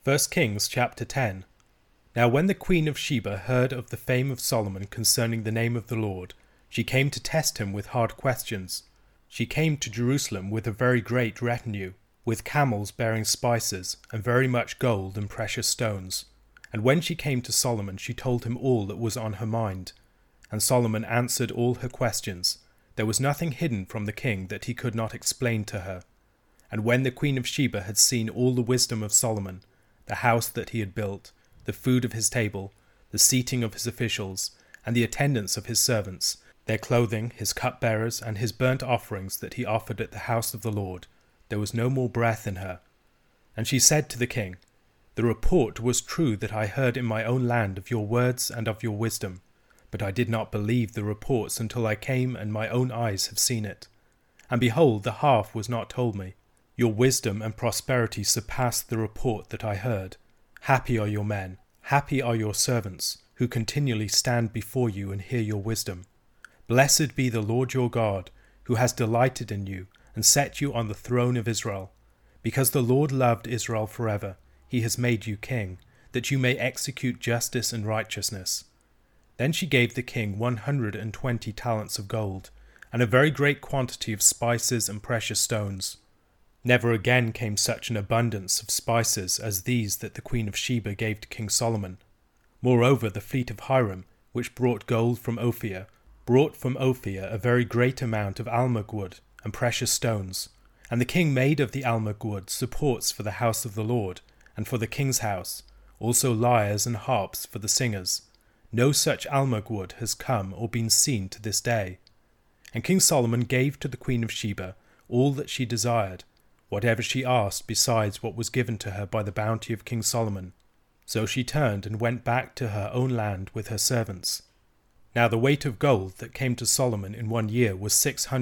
1 Kings chapter 10. Now when the queen of Sheba heard of the fame of Solomon concerning the name of the Lord, she came to test him with hard questions. She came to Jerusalem with a very great retinue, with camels bearing spices, and very much gold and precious stones. And when she came to Solomon, she told him all that was on her mind. And Solomon answered all her questions. There was nothing hidden from the king that he could not explain to her. And when the queen of Sheba had seen all the wisdom of Solomon, the house that he had built, the food of his table, the seating of his officials, and the attendance of his servants, their clothing, his cupbearers, and his burnt offerings that he offered at the house of the Lord, there was no more breath in her. And she said to the king, The report was true that I heard in my own land of your words and of your wisdom, but I did not believe the reports until I came and my own eyes have seen it. And behold, the half was not told me. Your wisdom and prosperity surpassed the report that I heard. Happy are your men, happy are your servants, who continually stand before you and hear your wisdom. Blessed be the Lord your God, who has delighted in you and set you on the throne of Israel. Because the Lord loved Israel forever, he has made you king, that you may execute justice and righteousness. Then she gave the king 120 talents of gold, and a very great quantity of spices and precious stones. Never again came such an abundance of spices as these that the queen of Sheba gave to King Solomon. Moreover, the fleet of Hiram, which brought gold from Ophir, brought from Ophir a very great amount of almug wood and precious stones. And the king made of the almug wood supports for the house of the Lord, and for the king's house, also lyres and harps for the singers. No such almug wood has come or been seen to this day. And King Solomon gave to the queen of Sheba all that she desired, whatever she asked besides what was given to her by the bounty of King Solomon. So she turned and went back to her own land with her servants. Now the weight of gold that came to Solomon in 1 year was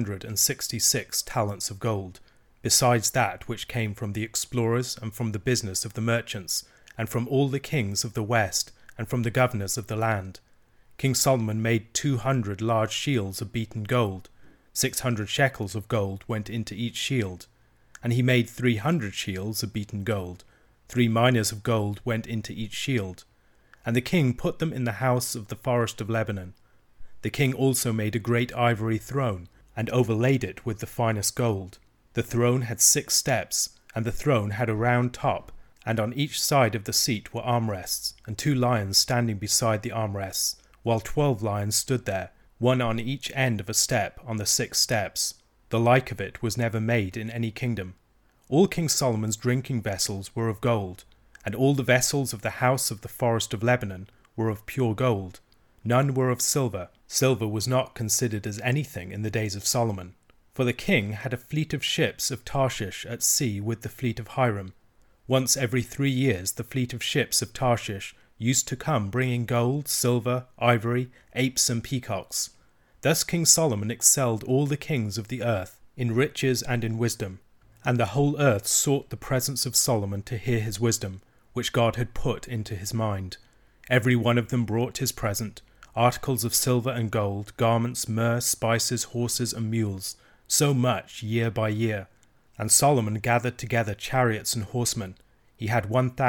666 talents of gold, besides that which came from the explorers and from the business of the merchants, and from all the kings of the west, and from the governors of the land. King Solomon made 200 large shields of beaten gold. 600 shekels of gold went into each shield. And he made 300 shields of beaten gold. 3 minas of gold went into each shield. And the king put them in the house of the forest of Lebanon. The king also made a great ivory throne, and overlaid it with the finest gold. The throne had 6 steps, and the throne had a round top, and on each side of the seat were armrests, and 2 lions standing beside the armrests, while 12 lions stood there, one on each end of a step on the 6 steps. The like of it was never made in any kingdom. All King Solomon's drinking vessels were of gold, and all the vessels of the house of the forest of Lebanon were of pure gold. None were of silver. Silver was not considered as anything in the days of Solomon. For the king had a fleet of ships of Tarshish at sea with the fleet of Hiram. Once every 3 years the fleet of ships of Tarshish used to come bringing gold, silver, ivory, apes and peacocks. Thus King Solomon excelled all the kings of the earth in riches and in wisdom, and the whole earth sought the presence of Solomon to hear his wisdom, which God had put into his mind. Every one of them brought his present, articles of silver and gold, garments, myrrh, spices, horses and mules, so much year by year. And Solomon gathered together chariots and horsemen. He had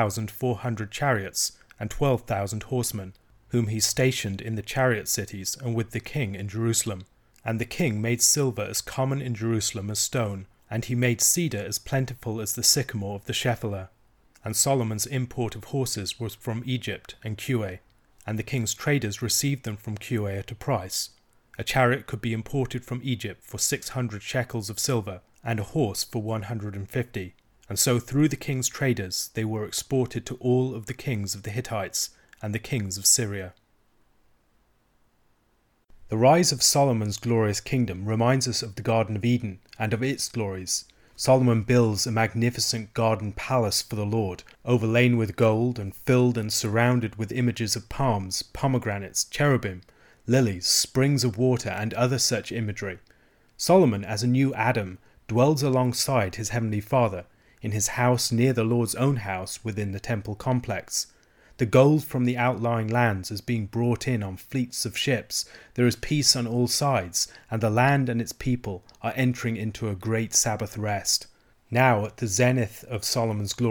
1,400 chariots and 12,000 horsemen, whom he stationed in the chariot cities and with the king in Jerusalem. And the king made silver as common in Jerusalem as stone, and he made cedar as plentiful as the sycamore of the Shephelah. And Solomon's import of horses was from Egypt and Kue, and the king's traders received them from Kue at a price. A chariot could be imported from Egypt for 600 shekels of silver, and a horse for 150. And so through the king's traders they were exported to all of the kings of the Hittites, and the kings of Syria. The rise of Solomon's glorious kingdom reminds us of the Garden of Eden and of its glories. Solomon builds a magnificent garden palace for the Lord, overlain with gold and filled and surrounded with images of palms, pomegranates, cherubim, lilies, springs of water and other such imagery. Solomon, as a new Adam, dwells alongside his heavenly Father, in his house near the Lord's own house within the temple complex. The gold from the outlying lands is being brought in on fleets of ships. There is peace on all sides, and the land and its people are entering into a great Sabbath rest. Now, at the zenith of Solomon's glory,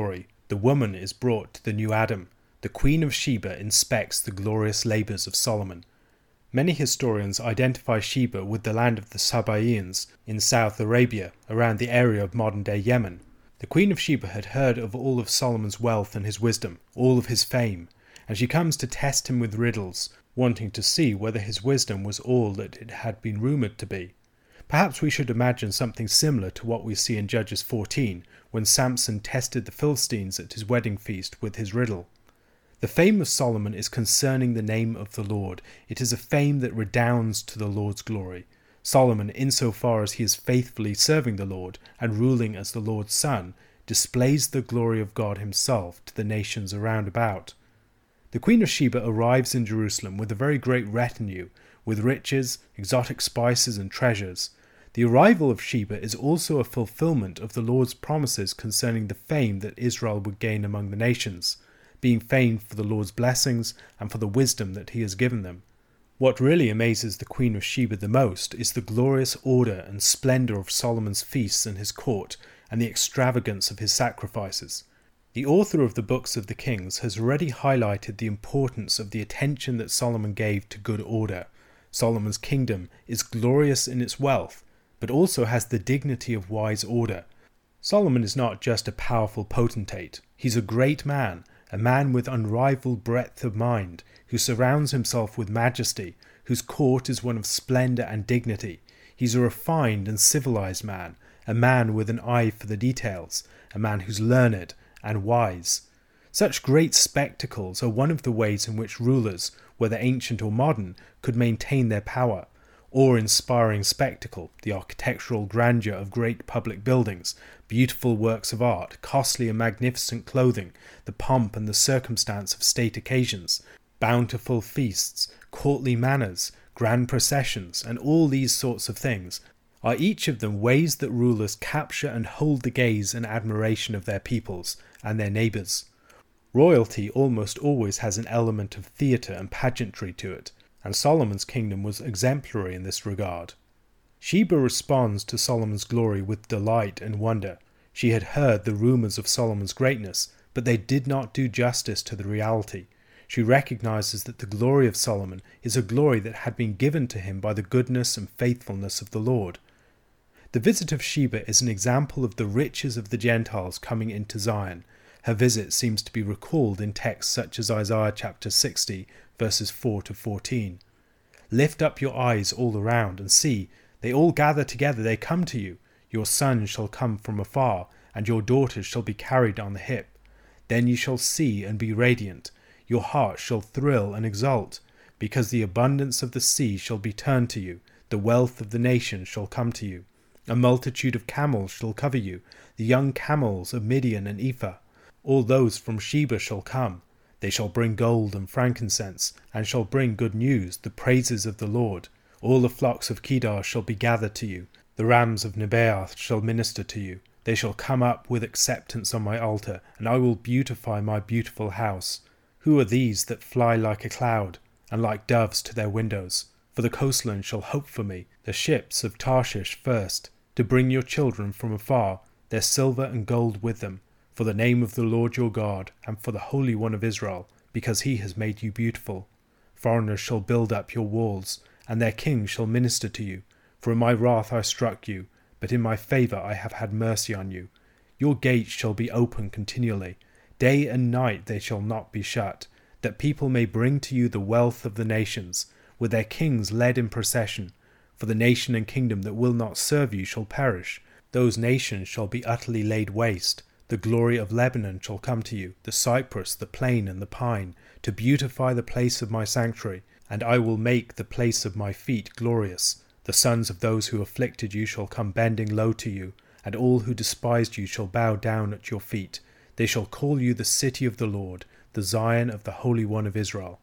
The woman is brought to the new Adam. The Queen of Sheba inspects the glorious labours of Solomon. Many historians identify Sheba with the land of the Sabaeans in South Arabia, around the area of modern-day Yemen. The Queen of Sheba had heard of all of Solomon's wealth and his wisdom, all of his fame, and she comes to test him with riddles, wanting to see whether his wisdom was all that it had been rumoured to be. Perhaps we should imagine something similar to what we see in Judges 14, when Samson tested the Philistines at his wedding feast with his riddle. The fame of Solomon is concerning the name of the Lord. It is a fame that redounds to the Lord's glory. Solomon, insofar as he is faithfully serving the Lord and ruling as the Lord's son, displays the glory of God himself to the nations around about. The Queen of Sheba arrives in Jerusalem with a very great retinue, with riches, exotic spices and treasures. The arrival of Sheba is also a fulfillment of the Lord's promises concerning the fame that Israel would gain among the nations, being famed for the Lord's blessings and for the wisdom that he has given them. What really amazes the Queen of Sheba the most is the glorious order and splendour of Solomon's feasts and his court, and the extravagance of his sacrifices. The author of the Books of the Kings has already highlighted the importance of the attention that Solomon gave to good order. Solomon's kingdom is glorious in its wealth, but also has the dignity of wise order. Solomon is not just a powerful potentate, he's a great man, a man with unrivaled breadth of mind, who surrounds himself with majesty, whose court is one of splendour and dignity. He's a refined and civilized man, a man with an eye for the details, a man who's learned and wise. Such great spectacles are one of the ways in which rulers, whether ancient or modern, could maintain their power. Awe-inspiring spectacle, the architectural grandeur of great public buildings, beautiful works of art, costly and magnificent clothing, the pomp and the circumstance of state occasions, bountiful feasts, courtly manners, grand processions, and all these sorts of things, are each of them ways that rulers capture and hold the gaze and admiration of their peoples and their neighbours. Royalty almost always has an element of theatre and pageantry to it, and Solomon's kingdom was exemplary in this regard. Sheba responds to Solomon's glory with delight and wonder. She had heard the rumours of Solomon's greatness, but they did not do justice to the reality. She recognizes that the glory of Solomon is a glory that had been given to him by the goodness and faithfulness of the Lord. The visit of Sheba is an example of the riches of the Gentiles coming into Zion. Her visit seems to be recalled in texts such as Isaiah chapter 60, verses 4 to 14. Lift up your eyes all around and see, they all gather together, they come to you. Your sons shall come from afar, and your daughters shall be carried on the hip. Then you shall see and be radiant. Your heart shall thrill and exult, because the abundance of the sea shall be turned to you, the wealth of the nations shall come to you. A multitude of camels shall cover you, the young camels of Midian and Ephah. All those from Sheba shall come. They shall bring gold and frankincense, and shall bring good news, the praises of the Lord. All the flocks of Kedar shall be gathered to you. The rams of Nebaioth shall minister to you. They shall come up with acceptance on my altar, and I will beautify my beautiful house. Who are these that fly like a cloud, and like doves to their windows? For the coastland shall hope for me, the ships of Tarshish first, to bring your children from afar, their silver and gold with them, for the name of the Lord your God, and for the Holy One of Israel, because he has made you beautiful. Foreigners shall build up your walls, and their kings shall minister to you. For in my wrath I struck you, but in my favour I have had mercy on you. Your gates shall be open continually. Day and night they shall not be shut, that people may bring to you the wealth of the nations, with their kings led in procession. For the nation and kingdom that will not serve you shall perish. Those nations shall be utterly laid waste. The glory of Lebanon shall come to you, the cypress, the plane, and the pine, to beautify the place of my sanctuary, and I will make the place of my feet glorious. The sons of those who afflicted you shall come bending low to you, and all who despised you shall bow down at your feet. They shall call you the city of the Lord, the Zion of the Holy One of Israel.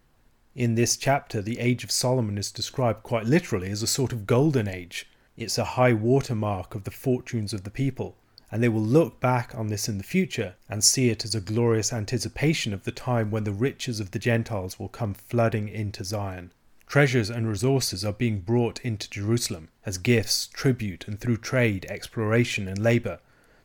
In this chapter, the age of Solomon is described quite literally as a sort of golden age. It's a high water mark of the fortunes of the people, and they will look back on this in the future and see it as a glorious anticipation of the time when the riches of the Gentiles will come flooding into Zion. Treasures and resources are being brought into Jerusalem as gifts, tribute, and through trade, exploration, and labour.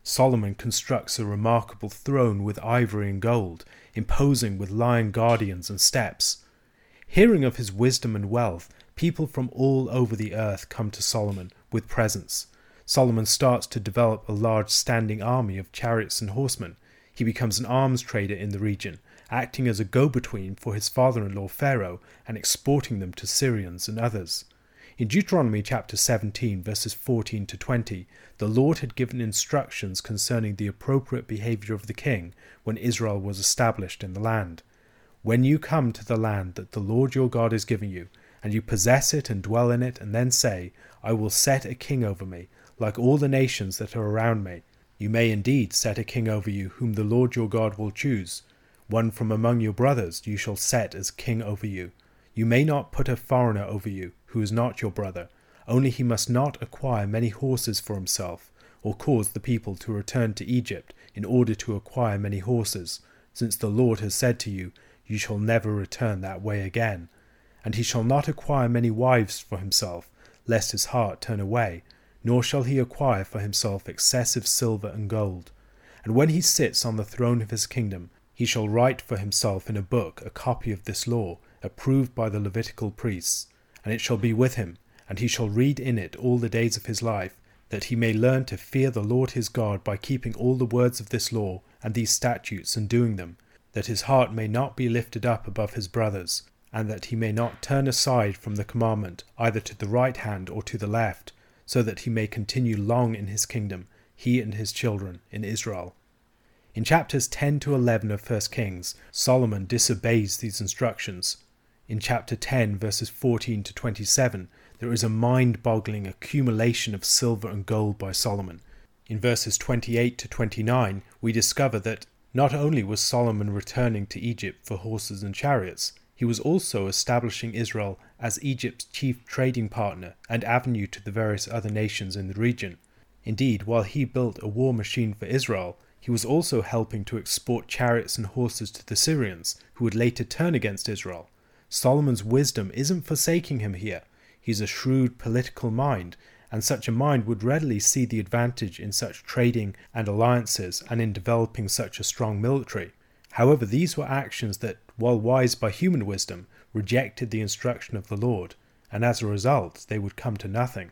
Solomon constructs a remarkable throne with ivory and gold, imposing with lion guardians and steps. Hearing of his wisdom and wealth, people from all over the earth come to Solomon with presents. Solomon starts to develop a large standing army of chariots and horsemen. He becomes an arms trader in the region, acting as a go-between for his father-in-law Pharaoh and exporting them to Syrians and others. In Deuteronomy chapter 17, verses 14 to 20, the Lord had given instructions concerning the appropriate behavior of the king when Israel was established in the land. When you come to the land that the Lord your God is giving you, and you possess it and dwell in it, and then say, I will set a king over me, like all the nations that are around me. You may indeed set a king over you, whom the Lord your God will choose. One from among your brothers you shall set as king over you. You may not put a foreigner over you, who is not your brother, only he must not acquire many horses for himself, or cause the people to return to Egypt in order to acquire many horses, since the Lord has said to you, You shall never return that way again. And he shall not acquire many wives for himself, lest his heart turn away, nor shall he acquire for himself excessive silver and gold. And when he sits on the throne of his kingdom, he shall write for himself in a book a copy of this law, approved by the Levitical priests, and it shall be with him, and he shall read in it all the days of his life, that he may learn to fear the Lord his God by keeping all the words of this law and these statutes and doing them, that his heart may not be lifted up above his brothers, and that he may not turn aside from the commandment either to the right hand or to the left, so that he may continue long in his kingdom, he and his children in Israel. In chapters 10 to 11 of 1 Kings, Solomon disobeys these instructions. In chapter 10, verses 14 to 27, there is a mind-boggling accumulation of silver and gold by Solomon. In verses 28 to 29, we discover that not only was Solomon returning to Egypt for horses and chariots, he was also establishing Israel as Egypt's chief trading partner and avenue to the various other nations in the region. Indeed, while he built a war machine for Israel, he was also helping to export chariots and horses to the Syrians, who would later turn against Israel. Solomon's wisdom isn't forsaking him here. He's a shrewd political mind, and such a mind would readily see the advantage in such trading and alliances and in developing such a strong military. However, these were actions that, while wise by human wisdom, rejected the instruction of the Lord, and as a result they would come to nothing.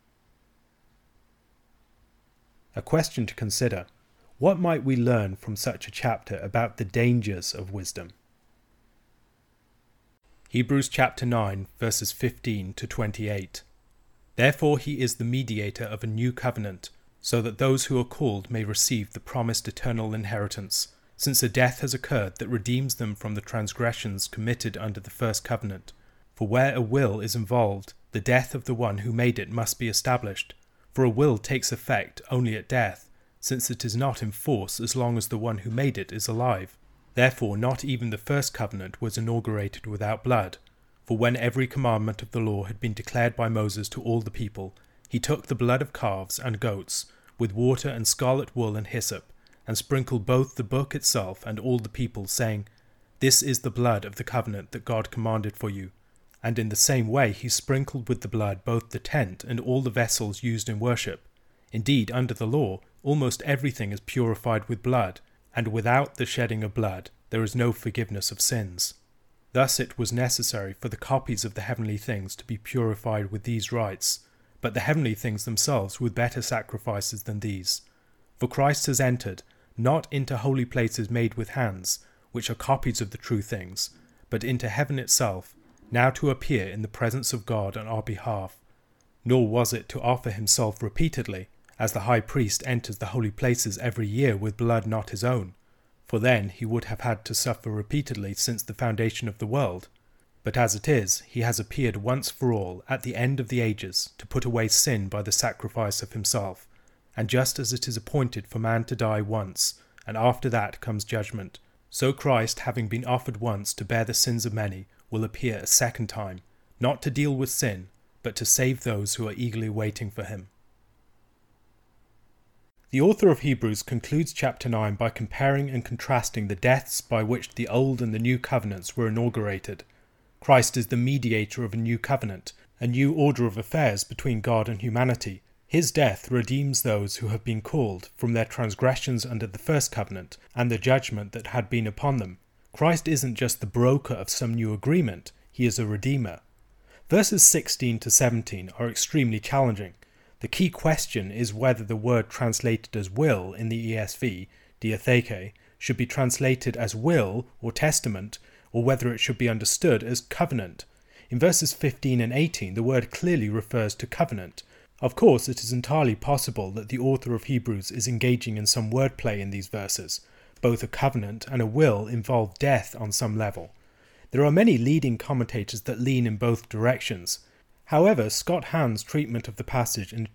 A question to consider. What might we learn from such a chapter about the dangers of wisdom? Hebrews chapter 9, verses 15 to 28. Therefore he is the mediator of a new covenant, so that those who are called may receive the promised eternal inheritance, since a death has occurred that redeems them from the transgressions committed under the first covenant. For where a will is involved, the death of the one who made it must be established. For a will takes effect only at death, since it is not in force as long as the one who made it is alive. Therefore not even the first covenant was inaugurated without blood. For when every commandment of the law had been declared by Moses to all the people, he took the blood of calves and goats, with water and scarlet wool and hyssop, and sprinkled both the book itself and all the people, saying, This is the blood of the covenant that God commanded for you. And in the same way he sprinkled with the blood both the tent and all the vessels used in worship. Indeed, under the law, almost everything is purified with blood, and without the shedding of blood there is no forgiveness of sins. Thus it was necessary for the copies of the heavenly things to be purified with these rites, but the heavenly things themselves with better sacrifices than these. For Christ has entered, not into holy places made with hands, which are copies of the true things, but into heaven itself, now to appear in the presence of God on our behalf. Nor was it to offer himself repeatedly, as the high priest enters the holy places every year with blood not his own, for then he would have had to suffer repeatedly since the foundation of the world. But as it is, he has appeared once for all at the end of the ages to put away sin by the sacrifice of himself. And just as it is appointed for man to die once, and after that comes judgment, so Christ, having been offered once to bear the sins of many, will appear a second time, not to deal with sin, but to save those who are eagerly waiting for him. The author of Hebrews concludes chapter 9 by comparing and contrasting the deaths by which the old and the new covenants were inaugurated. Christ is the mediator of a new covenant, a new order of affairs between God and humanity. His death redeems those who have been called from their transgressions under the first covenant and the judgment that had been upon them. Christ isn't just the broker of some new agreement, he is a redeemer. Verses 16 to 17 are extremely challenging. The key question is whether the word translated as will in the ESV, diatheke, should be translated as will or testament, or whether it should be understood as covenant. In verses 15 and 18, the word clearly refers to covenant. Of course, it is entirely possible that the author of Hebrews is engaging in some wordplay in these verses. Both a covenant and a will involve death on some level. There are many leading commentators that lean in both directions. However, Scott Hahn's treatment of the passage in a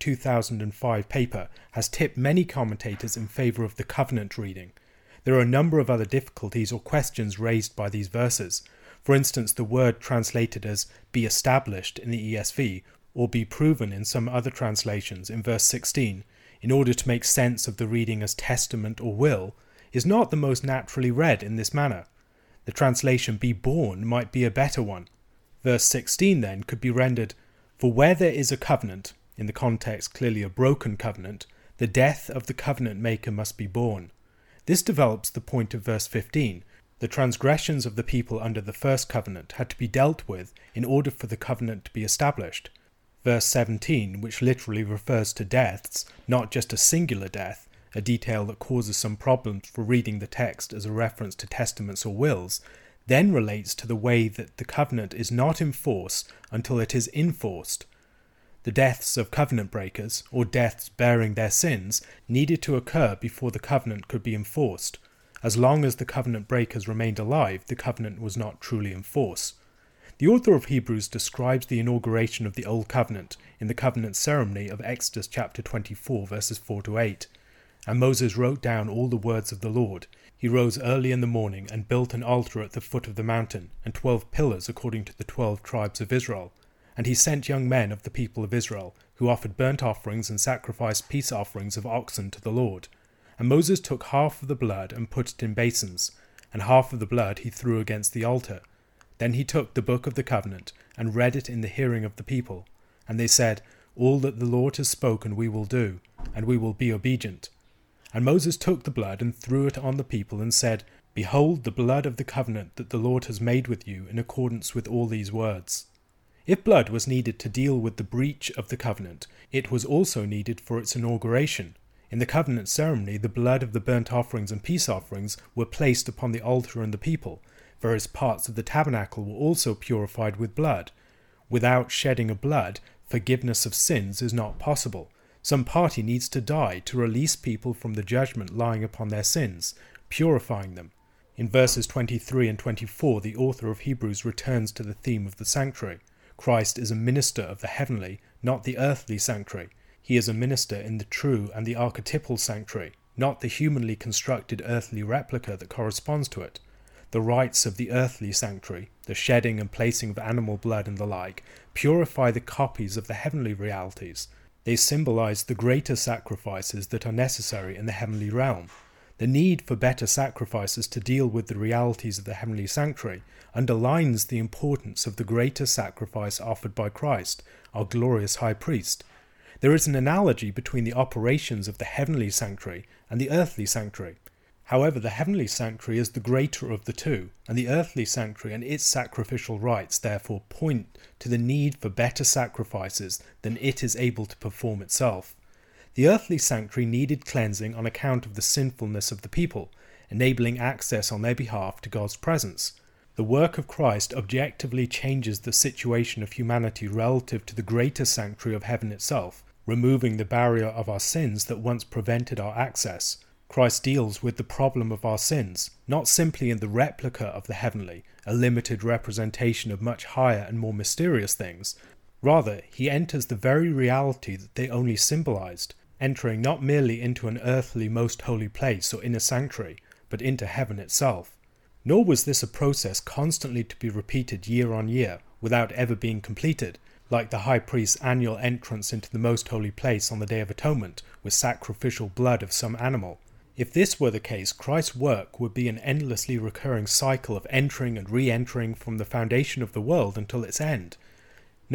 2005 paper has tipped many commentators in favour of the covenant reading. There are a number of other difficulties or questions raised by these verses. For instance, the word translated as be established in the ESV or be proven in some other translations in verse 16, in order to make sense of the reading as testament or will, is not the most naturally read in this manner. The translation be born might be a better one. Verse 16 then could be rendered, for where there is a covenant, in the context clearly a broken covenant, the death of the covenant maker must be born. This develops the point of verse 15. The transgressions of the people under the first covenant had to be dealt with in order for the covenant to be established. Verse 17, which literally refers to deaths, not just a singular death, a detail that causes some problems for reading the text as a reference to testaments or wills, then relates to the way that the covenant is not in force until it is enforced. The deaths of covenant breakers, or deaths bearing their sins, needed to occur before the covenant could be enforced. As long as the covenant breakers remained alive, the covenant was not truly in force. The author of Hebrews describes the inauguration of the Old Covenant in the covenant ceremony of Exodus chapter 24 verses 4 to 8. And Moses wrote down all the words of the Lord. He rose early in the morning and built an altar at the foot of the mountain, and 12 pillars according to the 12 tribes of Israel. And he sent young men of the people of Israel, who offered burnt offerings and sacrificed peace offerings of oxen to the Lord. And Moses took half of the blood and put it in basins, and half of the blood he threw against the altar. Then he took the book of the covenant and read it in the hearing of the people. And they said, all that the Lord has spoken we will do, and we will be obedient. And Moses took the blood and threw it on the people and said, behold the blood of the covenant that the Lord has made with you in accordance with all these words. If blood was needed to deal with the breach of the covenant, it was also needed for its inauguration. In the covenant ceremony, the blood of the burnt offerings and peace offerings were placed upon the altar and the people. Various parts of the tabernacle were also purified with blood. Without shedding of blood, forgiveness of sins is not possible. Some party needs to die to release people from the judgment lying upon their sins, purifying them. In verses 23 and 24, the author of Hebrews returns to the theme of the sanctuary. Christ is a minister of the heavenly, not the earthly sanctuary. He is a minister in the true and the archetypal sanctuary, not the humanly constructed earthly replica that corresponds to it. The rites of the earthly sanctuary, the shedding and placing of animal blood and the like, purify the copies of the heavenly realities. They symbolize the greater sacrifices that are necessary in the heavenly realm. The need for better sacrifices to deal with the realities of the heavenly sanctuary underlines the importance of the greater sacrifice offered by Christ, our glorious high priest. There is an analogy between the operations of the heavenly sanctuary and the earthly sanctuary. However, the heavenly sanctuary is the greater of the two, and the earthly sanctuary and its sacrificial rites therefore point to the need for better sacrifices than it is able to perform itself. The earthly sanctuary needed cleansing on account of the sinfulness of the people, enabling access on their behalf to God's presence. The work of Christ objectively changes the situation of humanity relative to the greater sanctuary of heaven itself, removing the barrier of our sins that once prevented our access. Christ deals with the problem of our sins, not simply in the replica of the heavenly, a limited representation of much higher and more mysterious things. Rather, he enters the very reality that they only symbolized, entering not merely into an earthly most holy place or inner sanctuary, but into heaven itself. Nor was this a process constantly to be repeated year on year, without ever being completed, like the high priest's annual entrance into the most holy place on the Day of Atonement with sacrificial blood of some animal. If this were the case, Christ's work would be an endlessly recurring cycle of entering and re-entering from the foundation of the world until its end. No,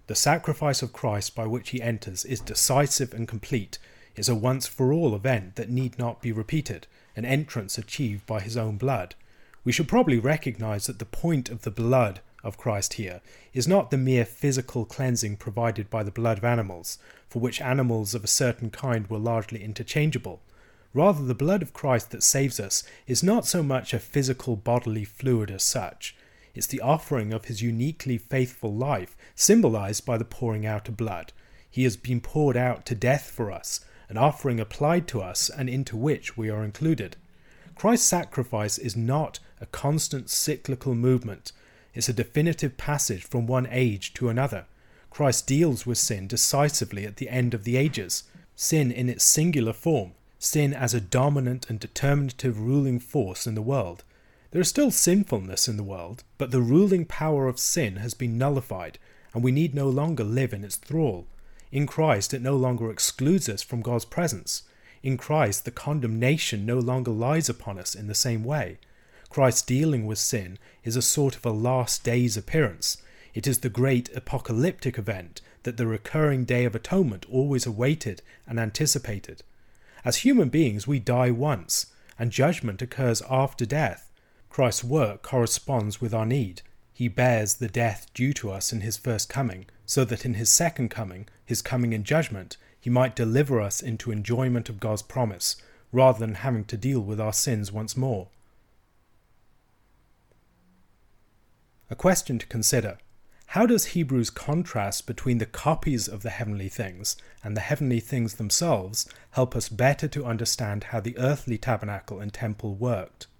The sacrifice of Christ by which he enters is decisive and complete, is a once-for-all event that need not be repeated, an entrance achieved by his own blood. We should probably recognize that the point of the blood of Christ here is not the mere physical cleansing provided by the blood of animals, for which animals of a certain kind were largely interchangeable. Rather, the blood of Christ that saves us is not so much a physical bodily fluid as such. It's the offering of his uniquely faithful life, symbolized by the pouring out of blood. He has been poured out to death for us, an offering applied to us and into which we are included. Christ's sacrifice is not a constant cyclical movement. It's a definitive passage from one age to another. Christ deals with sin decisively at the end of the ages. Sin in its singular form, sin as a dominant and determinative ruling force in the world. There is still sinfulness in the world, but the ruling power of sin has been nullified, and we need no longer live in its thrall. In Christ, it no longer excludes us from God's presence. In Christ, the condemnation no longer lies upon us in the same way. Christ's dealing with sin is a sort of a last day's appearance. It is the great apocalyptic event that the recurring Day of Atonement always awaited and anticipated. As human beings, we die once, and judgment occurs after death. Christ's work corresponds with our need. He bears the death due to us in his first coming, so that in his second coming, his coming in judgment, he might deliver us into enjoyment of God's promise, rather than having to deal with our sins once more. A question to consider. How does Hebrews contrast between the copies of the heavenly things and the heavenly things themselves help us better to understand how the earthly tabernacle and temple worked?